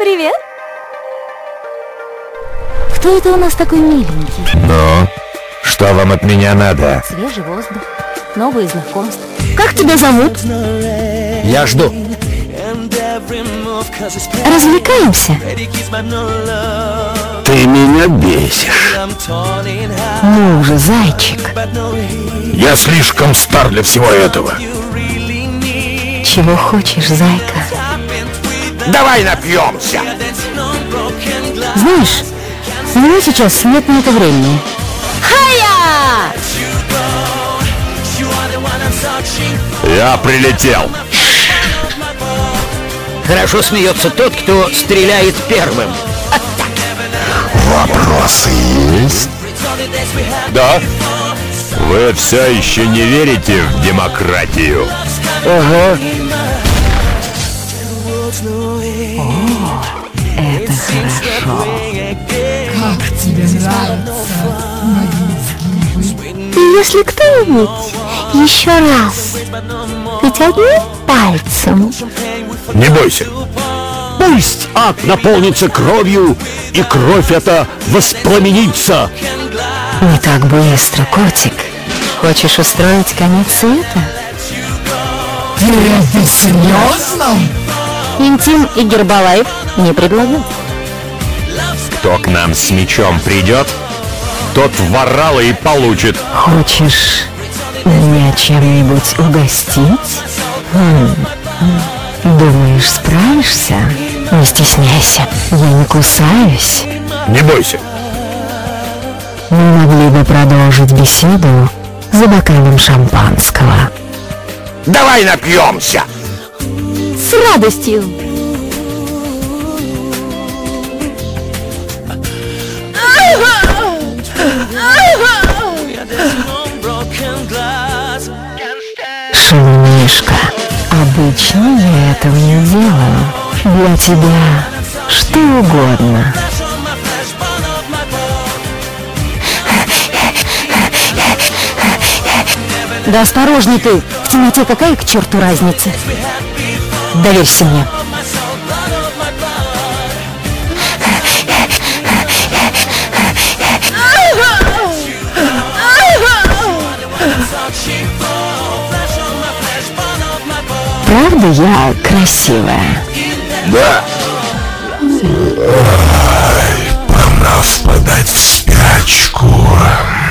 Привет. Кто это у нас такой миленький? Ну, что вам от меня надо? Свежий воздух, новые знакомства. Как тебя зовут? Я жду. Развлекаемся? Ты меня бесишь. Ну уже, зайчик. Я слишком стар для всего этого. Чего хочешь, зайка? Давай напьемся. Знаешь, у меня сейчас нет на это времени. Хая! Я прилетел. Хорошо смеется тот, кто стреляет первым. Вопросы есть? Да. Вы все еще не верите в демократию? Ага. Это хорошо. Как тебе нравится мои изгибы? Если кто-нибудь еще раз хоть одним пальцем. Не бойся. Пусть ад наполнится кровью, и кровь эта воспламенится. Не так быстро, котик. Хочешь устроить конец света? Ты это серьезно? Интим и Гербалайф не предлагаю. Кто к нам с мечом придет, тот ворала и получит. Хочешь меня чем-нибудь угостить? Думаешь, справишься? Не стесняйся, я не кусаюсь. Не бойся. Мы могли бы продолжить беседу за бокалом шампанского. Давай напьемся. С радостью. Шумишка, обычно я этого не делаю. Для тебя что угодно. Да осторожней ты! В темноте какая к черту разница? Доверься мне. Правда я красивая? Да. Пора впадать в спячку.